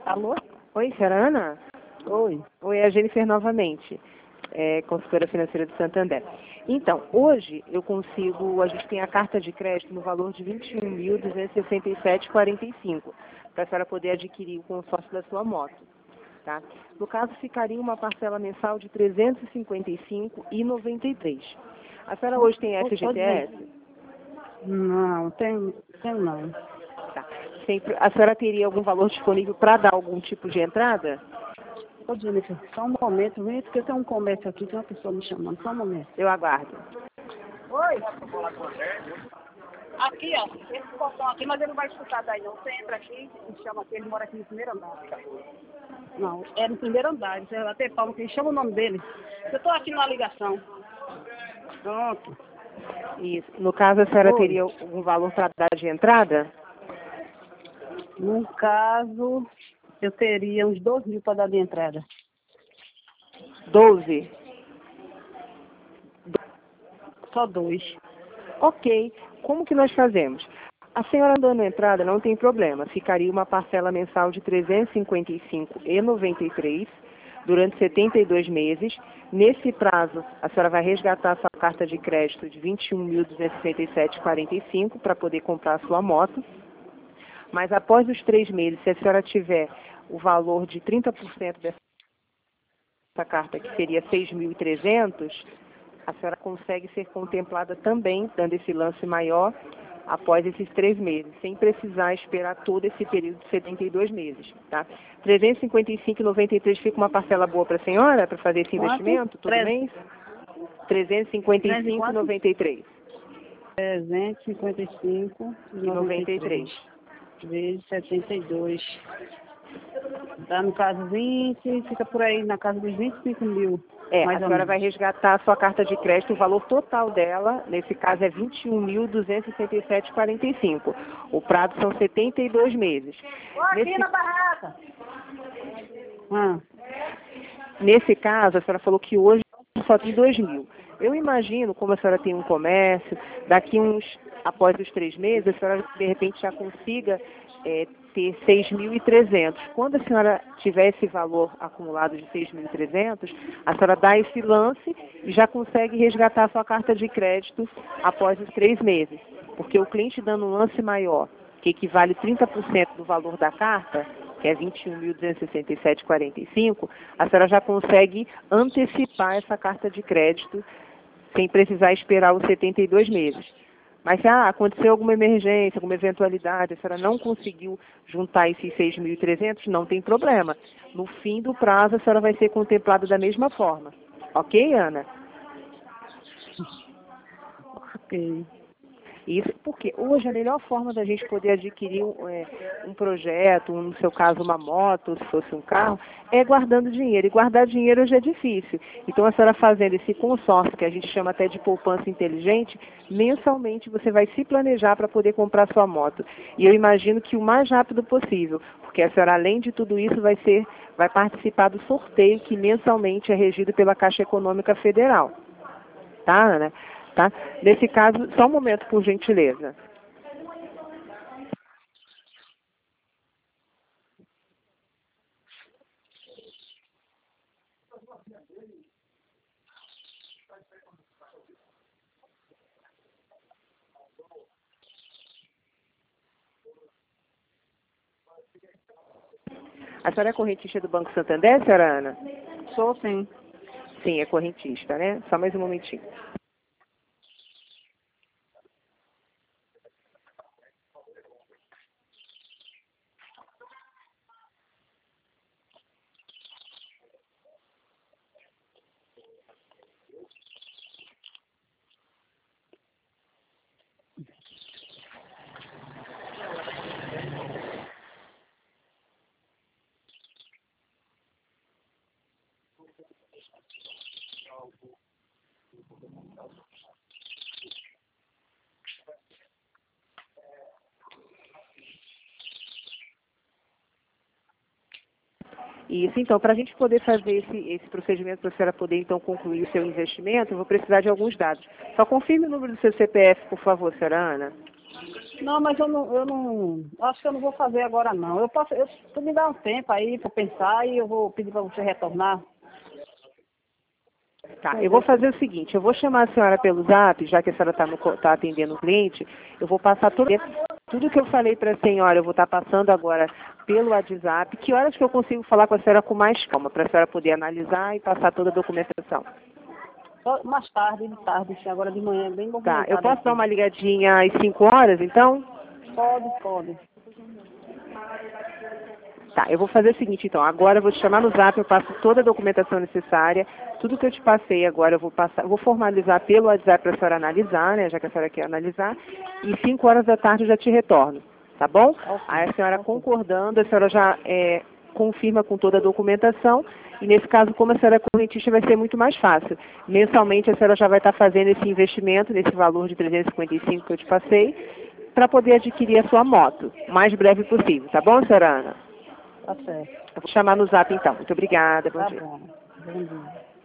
Alô? Oi, senhora Ana? Oi. Oi, é a Jennifer novamente, consultora financeira do Santander. Então, hoje a gente tem a carta de crédito no valor de R$ 21.267,45, para a senhora poder adquirir o consórcio da sua moto. Tá? No caso, ficaria uma parcela mensal de R$ 355,93. A senhora hoje tem FGTS? Não, tem não. Tá. A senhora teria algum valor disponível para dar algum tipo de entrada? Ô, Jennifer, só um momento, vem, porque tem um comércio aqui, tem uma pessoa me chamando, só um momento. Eu aguardo. Oi? Aqui, ó, esse portão aqui, mas ele não vai escutar daí não. Você entra aqui, me chama aqui, ele mora aqui no primeiro andar. Não, é no primeiro andar, você vai ter palma, que chama o nome dele. Eu tô aqui na ligação. Pronto. Isso. No caso, a senhora Oi. teria algum valor para dar de entrada? No caso, eu teria uns 2 mil para dar de entrada. 12. Só 2. Ok. Como que nós fazemos? A senhora dando entrada não tem problema. Ficaria uma parcela mensal de R$ 355,93 durante 72 meses. Nesse prazo, a senhora vai resgatar a sua carta de crédito de R$ 21.267,45 para poder comprar a sua moto. Mas após os 3 meses, se a senhora tiver o valor de 30% dessa carta, que seria 6.300, a senhora consegue ser contemplada também, dando esse lance maior após esses 3 meses, sem precisar esperar todo esse período de 72 meses. Tá? 355,93 fica uma parcela boa para a senhora, para fazer esse investimento todo mês? 355,93. 355,93. Vezes 72. Dá no caso 20, fica por aí na casa dos 25 mil. A senhora vai resgatar a sua carta de crédito, o valor total dela, nesse caso é R$ 21.267,45. O prazo são 72 meses. Aqui na barraca! Nesse caso, a senhora falou que hoje só tem 2 mil. Eu imagino, como a senhora tem um comércio, após os 3 meses, a senhora de repente já consiga ter 6.300. Quando a senhora tiver esse valor acumulado de 6.300, a senhora dá esse lance e já consegue resgatar a sua carta de crédito após os 3 meses. Porque o cliente dando um lance maior, que equivale 30% do valor da carta, que é R$ 21.267,45, a senhora já consegue antecipar essa carta de crédito sem precisar esperar os 72 meses. Mas se aconteceu alguma emergência, alguma eventualidade, a senhora não conseguiu juntar esses 6.300, não tem problema. No fim do prazo, a senhora vai ser contemplada da mesma forma. Ok, Ana? Ok. Isso porque hoje a melhor forma da gente poder adquirir um projeto, no seu caso uma moto, se fosse um carro, é guardando dinheiro. E guardar dinheiro hoje é difícil. Então a senhora fazendo esse consórcio, que a gente chama até de poupança inteligente, mensalmente você vai se planejar para poder comprar sua moto. E eu imagino que o mais rápido possível, porque a senhora, além de tudo isso, vai participar do sorteio que mensalmente é regido pela Caixa Econômica Federal. Tá, Ana? Tá? Nesse caso, só um momento, por gentileza. A senhora é correntista do Banco Santander, senhora Ana? Sou sim. Sim, é correntista, né? Só mais um momentinho. Isso, então, para a gente poder fazer esse procedimento, para a senhora poder, então, concluir o seu investimento, eu vou precisar de alguns dados. Só confirme o número do seu CPF, por favor, senhora Ana. Não, mas acho que eu não vou fazer agora não. Tu me dá um tempo aí para pensar e eu vou pedir para você retornar. Tá, eu vou fazer o seguinte, eu vou chamar a senhora pelo zap, já que a senhora tá atendendo o cliente, eu vou passar tudo que eu falei para a senhora, eu vou estar passando agora pelo WhatsApp. Que horas que eu consigo falar com a senhora com mais calma, para a senhora poder analisar e passar toda a documentação? Só mais tarde, de tarde, assim, agora de manhã, bem Tá, movimentado. eu posso dar uma ligadinha às 5 horas, então? Pode. Tá, eu vou fazer o seguinte, então. Agora eu vou te chamar no zap, eu passo toda a documentação necessária. Tudo que eu te passei agora, eu vou formalizar pelo WhatsApp para a senhora analisar, né? Já que a senhora quer analisar. E 5 horas da tarde eu já te retorno, tá bom? Okay. Aí a senhora concordando, a senhora já confirma com toda a documentação. E nesse caso, como a senhora é correntista, vai ser muito mais fácil. Mensalmente a senhora já vai estar fazendo esse investimento, nesse valor de 355 que eu te passei, para poder adquirir a sua moto, o mais breve possível, tá bom, senhora Ana? Tá certo. Eu vou chamar no zap então. Muito obrigada. Bom Tá dia. bom. Bom dia.